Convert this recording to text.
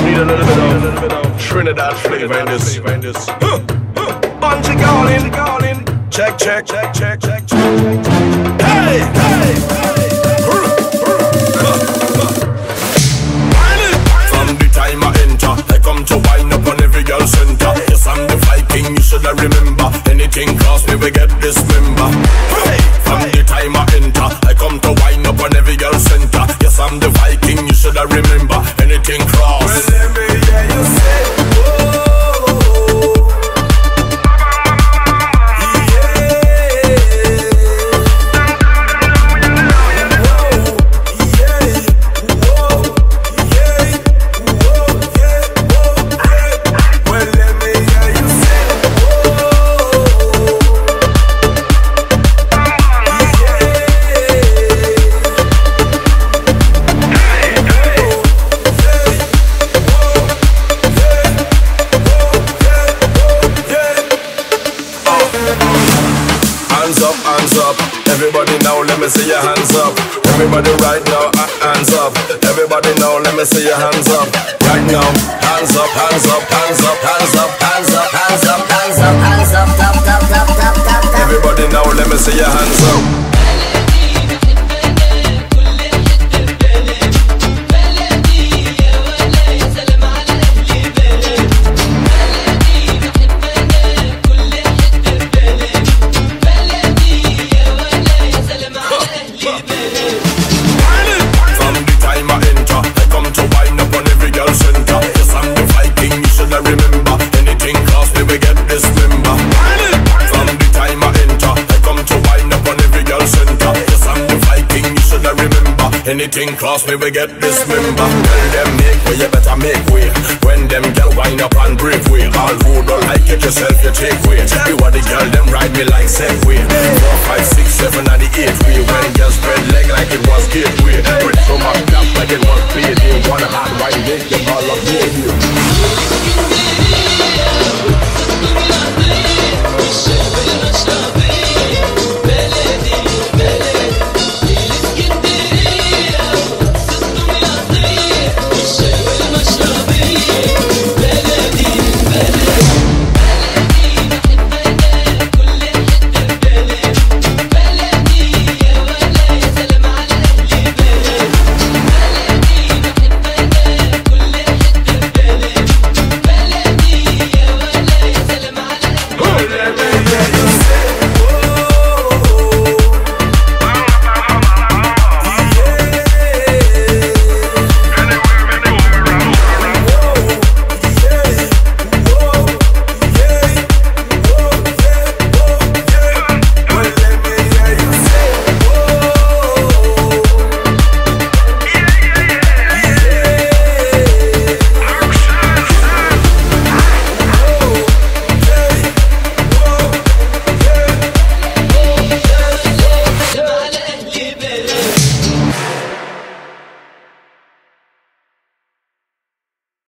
Need a little bit of Trinidad flavor in this. Bungie calling. Check. Hey. From the time I enter, I come to wind up on every girl center. Yes, I'm the Viking, you should remember. Anything cross me, we get this member. Hey. From the time I enter, I come to wind up on every girl center. Yes, I'm the Viking, you should remember. Anything cross. Well, let me hear you say, whoa. Everybody now, let me see your hands up. Everybody right now, hands up. Everybody now, let me see your hands up. Right now, hands up, hands up, hands up, hands up, hands up, hands up, hands up, hands up, top. Everybody now, let me see your hands up. Anything cross me, we get this member. Tell them make way, you better make way. When them girl wind up and break way. All who don't like it yourself, you take way. You are the girl, them ride me like Segway. 4, 5, 6, 7 and the 8 way. When girls spread leg like it